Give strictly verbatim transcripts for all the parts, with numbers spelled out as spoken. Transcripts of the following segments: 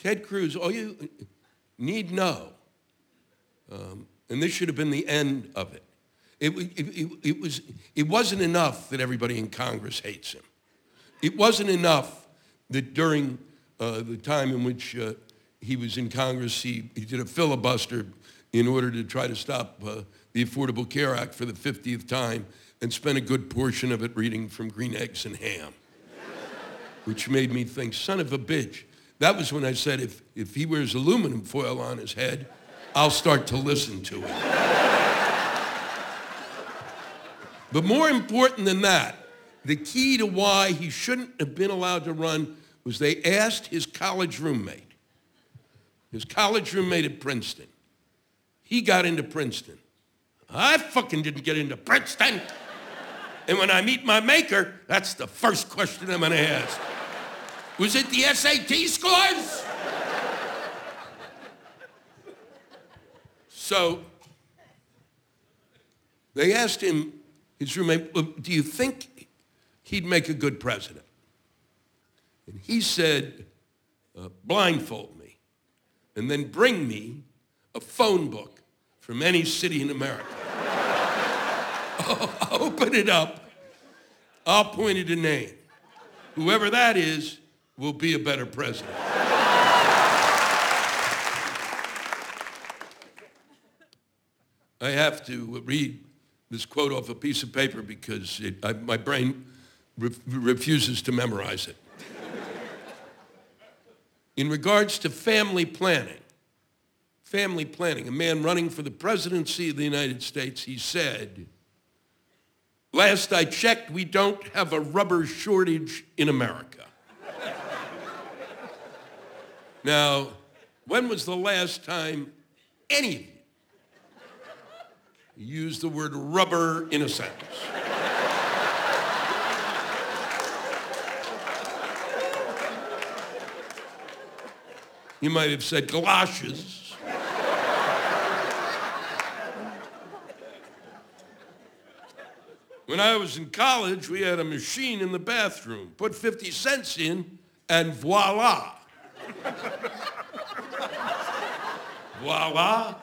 Ted Cruz, all you need know, um, and this should have been the end of it. It, it, it, it, was, it wasn't enough that everybody in Congress hates him. It wasn't enough that during uh, the time in which uh, he was in Congress, he, he did a filibuster in order to try to stop uh, the Affordable Care Act for the fiftieth time and spent a good portion of it reading from Green Eggs and Ham, which made me think, son of a bitch. That was when I said, if, if he wears aluminum foil on his head, I'll start to listen to him. But more important than that, the key to why he shouldn't have been allowed to run was they asked his college roommate, his college roommate at Princeton. He got into Princeton. I fucking didn't get into Princeton. And when I meet my maker, that's the first question I'm gonna ask. Was it the S A T scores? So they asked him, his roommate, do you think he'd make a good president? And he said, uh, blindfold me, and then bring me a phone book from any city in America. I'll open it up, I'll point at a name. Whoever that is will be a better president. I have to read this quote off a piece of paper because it, I, my brain re- refuses to memorize it. In regards to family planning, family planning, a man running for the presidency of the United States, he said, last I checked, we don't have a rubber shortage in America. Now, when was the last time any of you used the word rubber in a sentence? You might have said galoshes. When I was in college, we had a machine in the bathroom. Put fifty cents in, and voila. Voila.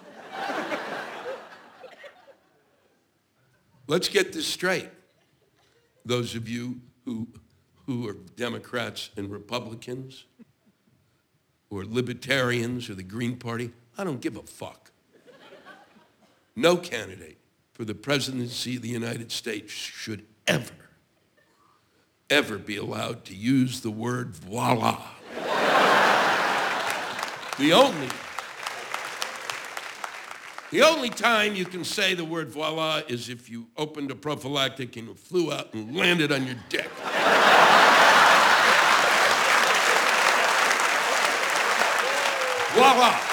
Let's get this straight. Those of you who, who are Democrats and Republicans, or libertarians, or the Green Party, I don't give a fuck. No candidate for the presidency of the United States should ever, ever be allowed to use the word voila. The only, the only time you can say the word voila is if you opened a prophylactic and it flew out and landed on your dick. Voila.